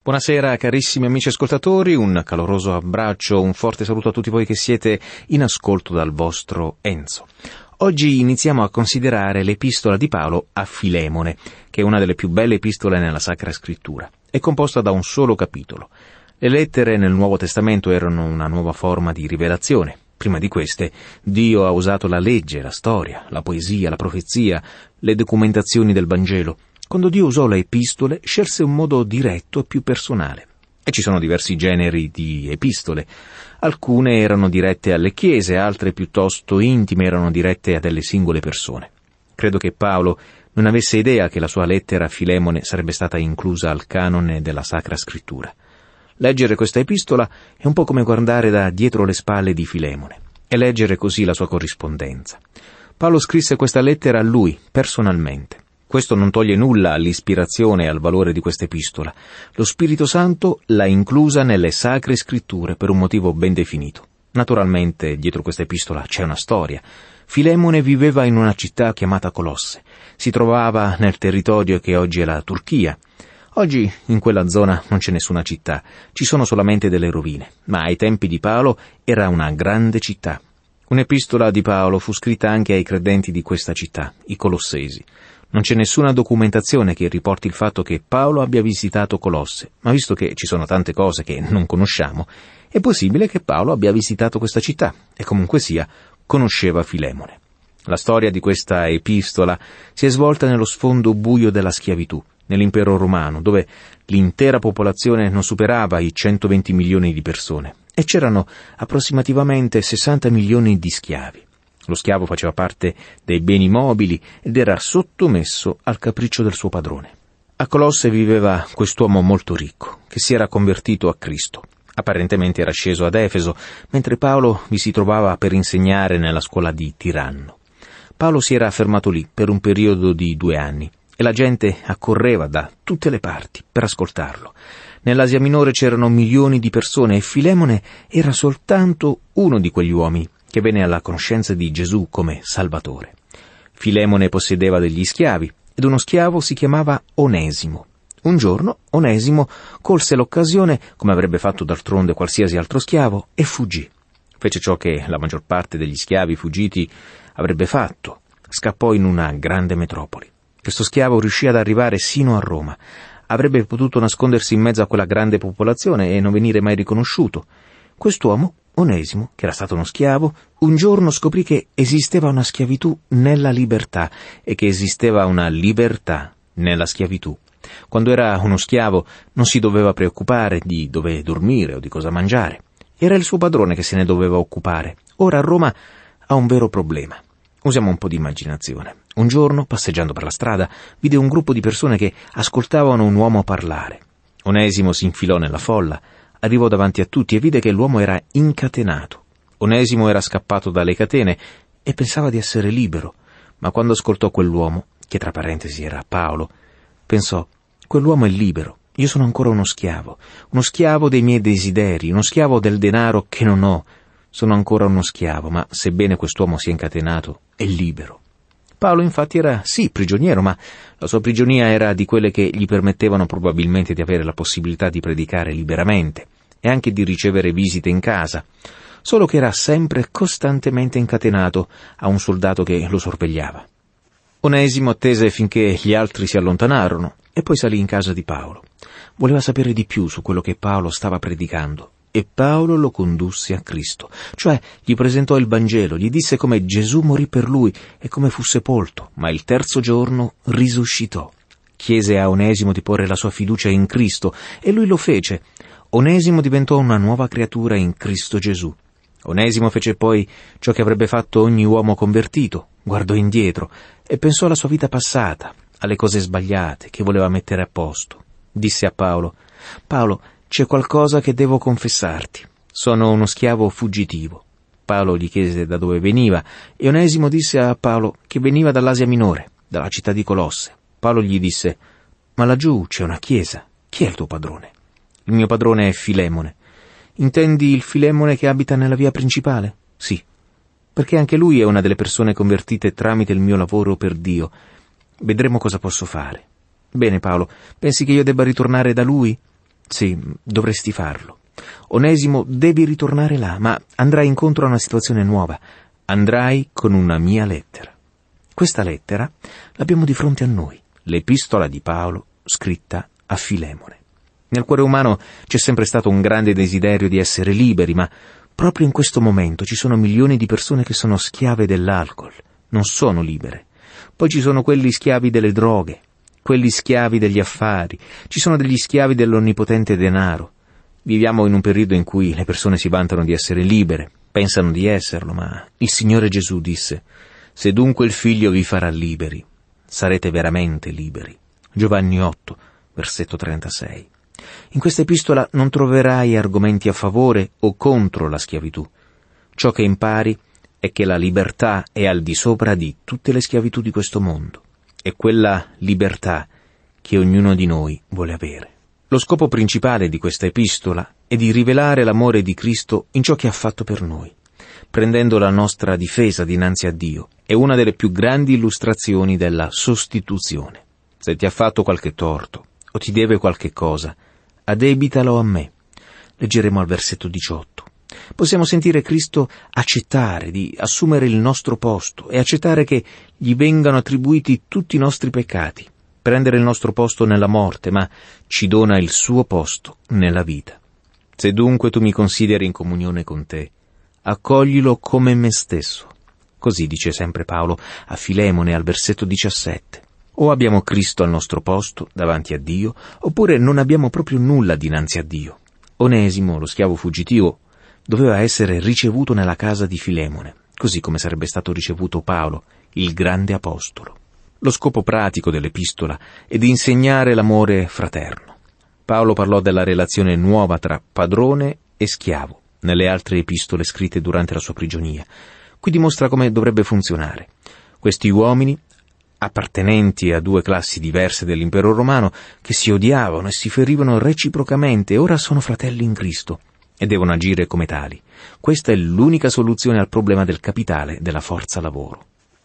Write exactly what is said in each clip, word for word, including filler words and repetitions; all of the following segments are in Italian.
Buonasera carissimi amici ascoltatori, un caloroso abbraccio, un forte saluto a tutti voi che siete in ascolto dal vostro Enzo. Oggi iniziamo a considerare l'epistola di Paolo a Filemone, che è una delle più belle epistole nella Sacra Scrittura. È composta da un solo capitolo. Le lettere nel Nuovo Testamento erano una nuova forma di rivelazione. Prima di queste, Dio ha usato la legge, la storia, la poesia, la profezia, le documentazioni del Vangelo. Quando Dio usò le epistole, scelse un modo diretto e più personale. E ci sono diversi generi di epistole. Alcune erano dirette alle chiese, altre piuttosto intime erano dirette a delle singole persone. Credo che Paolo non avesse idea che la sua lettera a Filemone sarebbe stata inclusa al canone della Sacra Scrittura. Leggere questa epistola è un po' come guardare da dietro le spalle di Filemone e leggere così la sua corrispondenza. Paolo scrisse questa lettera a lui, personalmente. Questo non toglie nulla all'ispirazione e al valore di questa epistola. Lo Spirito Santo l'ha inclusa nelle Sacre Scritture per un motivo ben definito. Naturalmente, dietro questa epistola c'è una storia. Filemone viveva in una città chiamata Colosse. Si trovava nel territorio che oggi è la Turchia. Oggi in quella zona non c'è nessuna città, ci sono solamente delle rovine, ma ai tempi di Paolo era una grande città. Un'epistola di Paolo fu scritta anche ai credenti di questa città, i Colossesi. Non c'è nessuna documentazione che riporti il fatto che Paolo abbia visitato Colosse, ma visto che ci sono tante cose che non conosciamo, è possibile che Paolo abbia visitato questa città e comunque sia conosceva Filemone. La storia di questa epistola si è svolta nello sfondo buio della schiavitù, nell'impero romano, dove l'intera popolazione non superava i centoventi milioni di persone e c'erano approssimativamente sessanta milioni di schiavi. Lo schiavo faceva parte dei beni mobili ed era sottomesso al capriccio del suo padrone. A Colosse viveva quest'uomo molto ricco, che si era convertito a Cristo. Apparentemente era sceso ad Efeso, mentre Paolo vi si trovava per insegnare nella scuola di Tiranno. Paolo si era fermato lì per un periodo di due anni e la gente accorreva da tutte le parti per ascoltarlo. Nell'Asia Minore c'erano milioni di persone e Filemone era soltanto uno di quegli uomini che venne alla conoscenza di Gesù come Salvatore. Filemone possedeva degli schiavi ed uno schiavo si chiamava Onesimo. Un giorno Onesimo colse l'occasione, come avrebbe fatto d'altronde qualsiasi altro schiavo, e fuggì. Fece ciò che la maggior parte degli schiavi fuggiti avrebbe fatto. Scappò in una grande metropoli. Questo schiavo riuscì ad arrivare sino a Roma. Avrebbe potuto nascondersi in mezzo a quella grande popolazione e non venire mai riconosciuto. Quest'uomo, Onesimo, che era stato uno schiavo, un giorno scoprì che esisteva una schiavitù nella libertà e che esisteva una libertà nella schiavitù. Quando era uno schiavo non si doveva preoccupare di dove dormire o di cosa mangiare. Era il suo padrone che se ne doveva occupare. Ora a Roma ha un vero problema. Usiamo un po' di immaginazione. Un giorno, passeggiando per la strada, vide un gruppo di persone che ascoltavano un uomo parlare. Onesimo si infilò nella folla, arrivò davanti a tutti e vide che l'uomo era incatenato. Onesimo era scappato dalle catene e pensava di essere libero, ma quando ascoltò quell'uomo, che tra parentesi era Paolo, pensò: quell'uomo è libero, io sono ancora uno schiavo, uno schiavo dei miei desideri, uno schiavo del denaro che non ho. Sono ancora uno schiavo, ma sebbene quest'uomo sia incatenato, è libero. Paolo infatti era sì prigioniero, ma la sua prigionia era di quelle che gli permettevano probabilmente di avere la possibilità di predicare liberamente e anche di ricevere visite in casa, solo che era sempre costantemente incatenato a un soldato che lo sorvegliava. Onesimo attese finché gli altri si allontanarono e poi salì in casa di Paolo. Voleva sapere di più su quello che Paolo stava predicando. E Paolo lo condusse a Cristo, cioè gli presentò il Vangelo, gli disse come Gesù morì per lui e come fu sepolto, ma il terzo giorno risuscitò. Chiese a Onesimo di porre la sua fiducia in Cristo e lui lo fece. Onesimo diventò una nuova creatura in Cristo Gesù. Onesimo fece poi ciò che avrebbe fatto ogni uomo convertito, guardò indietro e pensò alla sua vita passata, alle cose sbagliate che voleva mettere a posto. Disse a Paolo: Paolo, c'è qualcosa che devo confessarti. Sono uno schiavo fuggitivo. Paolo gli chiese da dove veniva e Onesimo disse a Paolo che veniva dall'Asia Minore, dalla città di Colosse. Paolo gli disse: ma laggiù c'è una chiesa. Chi è il tuo padrone? Il mio padrone è Filemone. Intendi il Filemone che abita nella via principale? Sì, perché anche lui è una delle persone convertite tramite il mio lavoro per Dio. Vedremo cosa posso fare. Bene, Paolo, pensi che io debba ritornare da lui? Sì, dovresti farlo. Onesimo, devi ritornare là, ma andrai incontro a una situazione nuova. Andrai con una mia lettera. Questa lettera l'abbiamo di fronte a noi, l'epistola di Paolo scritta a Filemone. Nel cuore umano c'è sempre stato un grande desiderio di essere liberi, ma proprio in questo momento ci sono milioni di persone che sono schiave dell'alcol, non sono libere. Poi ci sono quelli schiavi delle droghe, quelli schiavi degli affari, ci sono degli schiavi dell'onnipotente denaro. Viviamo in un periodo in cui le persone si vantano di essere libere, pensano di esserlo, ma il Signore Gesù disse: «Se dunque il Figlio vi farà liberi, sarete veramente liberi». Giovanni otto, versetto trentasei. In questa epistola non troverai argomenti a favore o contro la schiavitù. Ciò che impari è che la libertà è al di sopra di tutte le schiavitù di questo mondo. È quella libertà che ognuno di noi vuole avere. Lo scopo principale di questa epistola è di rivelare l'amore di Cristo in ciò che ha fatto per noi, prendendo la nostra difesa dinanzi a Dio. È una delle più grandi illustrazioni della sostituzione. Se ti ha fatto qualche torto o ti deve qualche cosa, addebitalo a me. Leggeremo al versetto diciotto. Possiamo sentire Cristo accettare di assumere il nostro posto e accettare che gli vengano attribuiti tutti i nostri peccati, prendere il nostro posto nella morte, ma ci dona il suo posto nella vita. Se dunque tu mi consideri in comunione con te, accoglilo come me stesso. Così dice sempre Paolo a Filemone al versetto diciassette. O abbiamo Cristo al nostro posto davanti a Dio, oppure non abbiamo proprio nulla dinanzi a Dio. Onesimo, lo schiavo fuggitivo, doveva essere ricevuto nella casa di Filemone, così come sarebbe stato ricevuto Paolo, il grande apostolo. Lo scopo pratico dell'epistola è di insegnare l'amore fraterno. Paolo parlò della relazione nuova tra padrone e schiavo nelle altre epistole scritte durante la sua prigionia. Qui dimostra come dovrebbe funzionare. Questi uomini, appartenenti a due classi diverse dell'impero romano, che si odiavano e si ferivano reciprocamente, ora sono fratelli in Cristo e devono agire come tali. Questa è l'unica soluzione al problema del capitale della forza lavoro.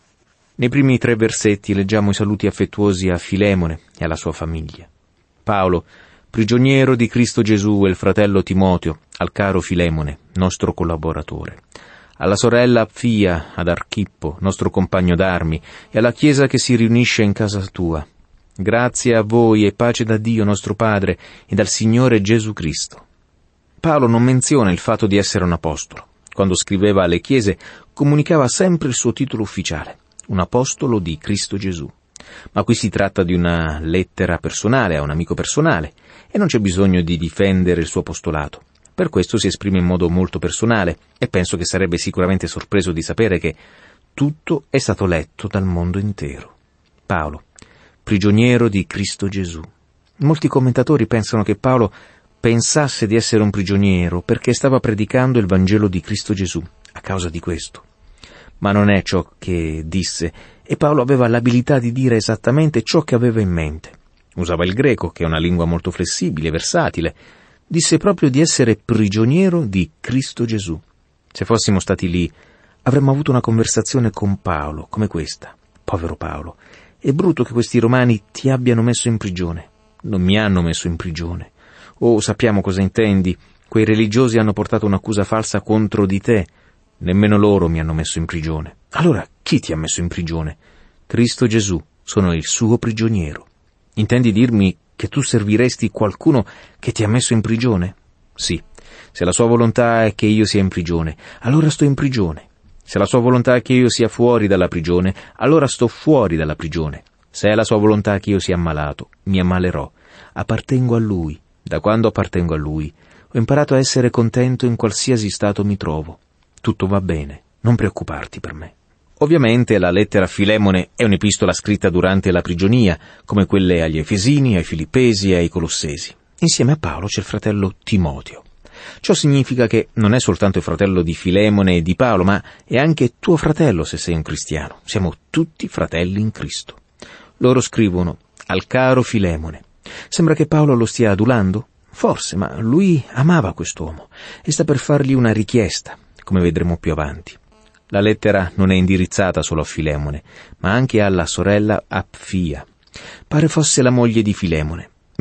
Nei primi tre versetti leggiamo i saluti affettuosi a Filemone e alla sua famiglia. Paolo, prigioniero di Cristo Gesù, e il fratello Timoteo, al caro Filemone, nostro collaboratore. Alla sorella Apfia, ad Archippo, nostro compagno d'armi, e alla Chiesa che si riunisce in casa tua. Grazie a voi e pace da Dio nostro Padre e dal Signore Gesù Cristo. Paolo non menziona il fatto di essere un apostolo. Quando scriveva alle chiese, comunicava sempre il suo titolo ufficiale, un apostolo di Cristo Gesù. Ma qui si tratta di una lettera personale a un amico personale, e non c'è bisogno di difendere il suo apostolato. Per questo si esprime in modo molto personale, e penso che sarebbe sicuramente sorpreso di sapere che tutto è stato letto dal mondo intero. Paolo, prigioniero di Cristo Gesù. Molti commentatori pensano che Paolo pensasse di essere un prigioniero perché stava predicando il Vangelo di Cristo Gesù, a causa di questo. Ma non è ciò che disse, e Paolo aveva l'abilità di dire esattamente ciò che aveva in mente. Usava il greco, che è una lingua molto flessibile, versatile. Disse proprio di essere prigioniero di Cristo Gesù. Se fossimo stati lì, avremmo avuto una conversazione con Paolo, come questa. Povero Paolo, è brutto che questi romani ti abbiano messo in prigione. Non mi hanno messo in prigione. Oh, sappiamo cosa intendi. Quei religiosi hanno portato un'accusa falsa contro di te. Nemmeno loro mi hanno messo in prigione. Allora, chi ti ha messo in prigione? Cristo Gesù, sono il suo prigioniero. Intendi dirmi che tu serviresti qualcuno che ti ha messo in prigione? Sì. Se la sua volontà è che io sia in prigione, allora sto in prigione. Se la sua volontà è che io sia fuori dalla prigione, allora sto fuori dalla prigione. Se è la sua volontà che io sia ammalato, mi ammalerò. Appartengo a Lui. Da quando appartengo a Lui, ho imparato a essere contento in qualsiasi stato mi trovo. Tutto va bene, non preoccuparti per me. Ovviamente la lettera a Filemone è un'epistola scritta durante la prigionia, come quelle agli Efesini, ai Filippesi e ai Colossesi. Insieme a Paolo c'è il fratello Timoteo. Ciò significa che non è soltanto il fratello di Filemone e di Paolo, ma è anche tuo fratello se sei un cristiano. Siamo tutti fratelli in Cristo. Loro scrivono al caro Filemone. Sembra che Paolo lo stia adulando? Forse, ma lui amava quest'uomo e sta per fargli una richiesta, come vedremo più avanti. La lettera non è indirizzata solo a Filemone, ma anche alla sorella Apfia. Pare fosse la moglie di Filemone.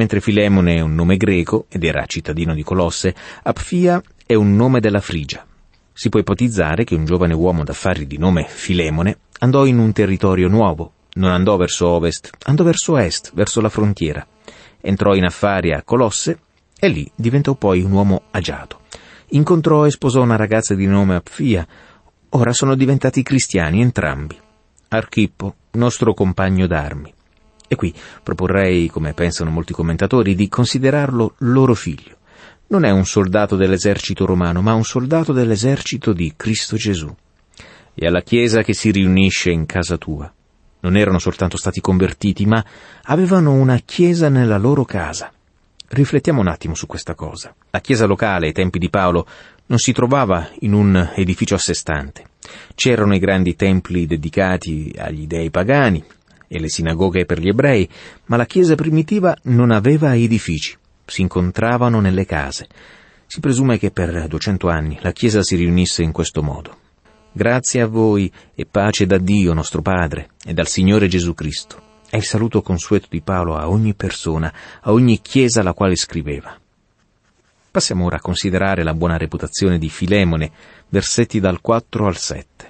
Mentre Filemone è un nome greco ed era cittadino di Colosse, Apfia è un nome della Frigia. Si può ipotizzare che un giovane uomo d'affari di nome Filemone andò in un territorio nuovo. Non andò verso ovest, andò verso est, verso la frontiera. Entrò in affari a Colosse e lì diventò poi un uomo agiato. Incontrò e sposò una ragazza di nome Apfia. Ora sono diventati cristiani entrambi. Archippo, nostro compagno d'armi. E qui proporrei, come pensano molti commentatori, di considerarlo loro figlio. Non è un soldato dell'esercito romano, ma un soldato dell'esercito di Cristo Gesù. E alla Chiesa che si riunisce in casa tua. Non erano soltanto stati convertiti, ma avevano una Chiesa nella loro casa. Riflettiamo un attimo su questa cosa. La Chiesa locale ai tempi di Paolo non si trovava in un edificio a sé stante. C'erano i grandi templi dedicati agli dei pagani e le sinagoghe per gli ebrei, ma la Chiesa primitiva non aveva edifici, si incontravano nelle case. Si presume che per duecento anni la Chiesa si riunisse in questo modo. Grazie a voi e pace da Dio nostro Padre e dal Signore Gesù Cristo. È il saluto consueto di Paolo a ogni persona, a ogni Chiesa alla quale scriveva. Passiamo ora a considerare la buona reputazione di Filemone, versetti dal quattro al sette.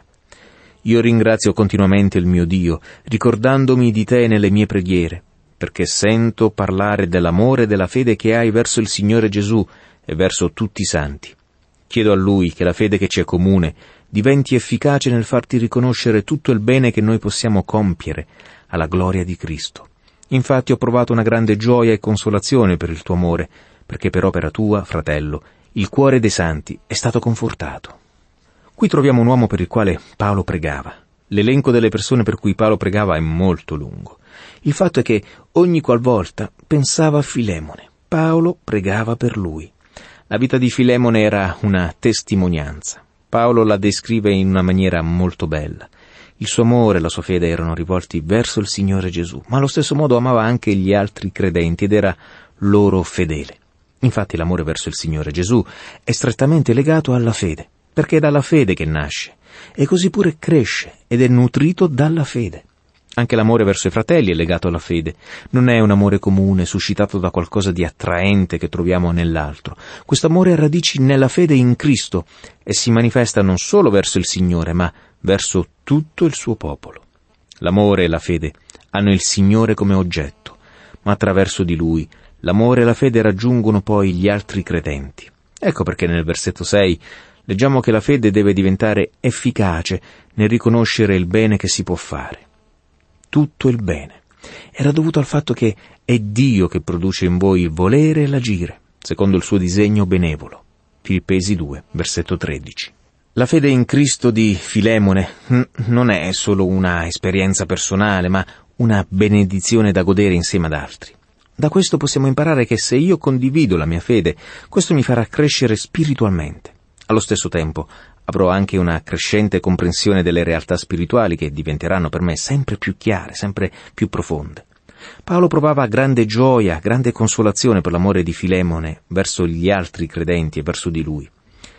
Io ringrazio continuamente il mio Dio, ricordandomi di te nelle mie preghiere, perché sento parlare dell'amore e della fede che hai verso il Signore Gesù e verso tutti i santi. Chiedo a Lui che la fede che ci è comune diventi efficace nel farti riconoscere tutto il bene che noi possiamo compiere alla gloria di Cristo. Infatti ho provato una grande gioia e consolazione per il tuo amore, perché per opera tua, fratello, il cuore dei santi è stato confortato. Qui troviamo un uomo per il quale Paolo pregava. L'elenco delle persone per cui Paolo pregava è molto lungo. Il fatto è che ogni qualvolta pensava a Filemone, Paolo pregava per lui. La vita di Filemone era una testimonianza. Paolo la descrive in una maniera molto bella. Il suo amore e la sua fede erano rivolti verso il Signore Gesù, ma allo stesso modo amava anche gli altri credenti ed era loro fedele. Infatti l'amore verso il Signore Gesù è strettamente legato alla fede, perché è dalla fede che nasce, e così pure cresce ed è nutrito dalla fede. Anche l'amore verso i fratelli è legato alla fede. Non è un amore comune, suscitato da qualcosa di attraente che troviamo nell'altro. Questo amore ha radici nella fede in Cristo e si manifesta non solo verso il Signore, ma verso tutto il suo popolo. L'amore e la fede hanno il Signore come oggetto, ma attraverso di Lui l'amore e la fede raggiungono poi gli altri credenti. Ecco perché nel versetto sei leggiamo che la fede deve diventare efficace nel riconoscere il bene che si può fare. Tutto il bene. Era dovuto al fatto che è Dio che produce in voi il volere e l'agire, secondo il suo disegno benevolo. Filippesi due, versetto tredici. La fede in Cristo di Filemone n- non è solo una esperienza personale, ma una benedizione da godere insieme ad altri. Da questo possiamo imparare che se io condivido la mia fede, questo mi farà crescere spiritualmente. Allo stesso tempo, avrò anche una crescente comprensione delle realtà spirituali che diventeranno per me sempre più chiare, sempre più profonde. Paolo provava grande gioia, grande consolazione per l'amore di Filemone verso gli altri credenti e verso di lui.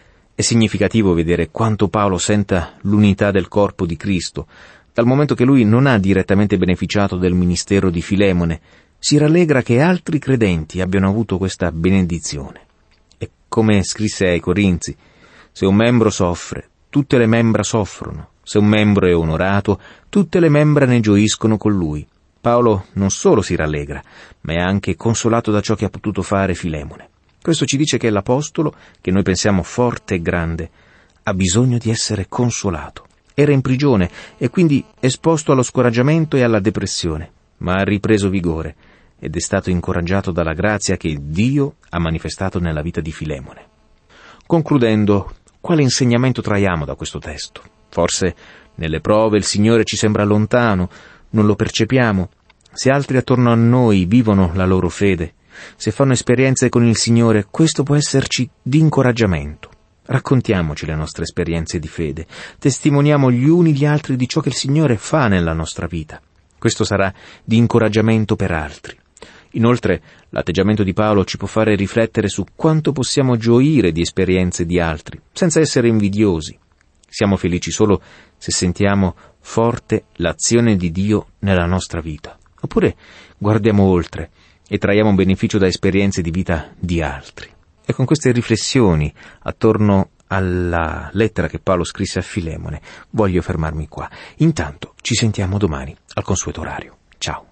È significativo vedere quanto Paolo senta l'unità del corpo di Cristo, dal momento che lui non ha direttamente beneficiato del ministero di Filemone, si rallegra che altri credenti abbiano avuto questa benedizione. E come scrisse ai Corinzi, se un membro soffre, tutte le membra soffrono. Se un membro è onorato, tutte le membra ne gioiscono con lui. Paolo non solo si rallegra, ma è anche consolato da ciò che ha potuto fare Filemone. Questo ci dice che l'apostolo, che noi pensiamo forte e grande, ha bisogno di essere consolato. Era in prigione e quindi esposto allo scoraggiamento e alla depressione, ma ha ripreso vigore ed è stato incoraggiato dalla grazia che Dio ha manifestato nella vita di Filemone. Concludendo, quale insegnamento traiamo da questo testo? Forse nelle prove il Signore ci sembra lontano, non lo percepiamo. Se altri attorno a noi vivono la loro fede, se fanno esperienze con il Signore, questo può esserci di incoraggiamento. Raccontiamoci le nostre esperienze di fede, testimoniamo gli uni gli altri di ciò che il Signore fa nella nostra vita. Questo sarà di incoraggiamento per altri. Inoltre, l'atteggiamento di Paolo ci può fare riflettere su quanto possiamo gioire di esperienze di altri, senza essere invidiosi. Siamo felici solo se sentiamo forte l'azione di Dio nella nostra vita. Oppure guardiamo oltre e traiamo beneficio da esperienze di vita di altri. E con queste riflessioni attorno alla lettera che Paolo scrisse a Filemone voglio fermarmi qua. Intanto ci sentiamo domani al consueto orario. Ciao.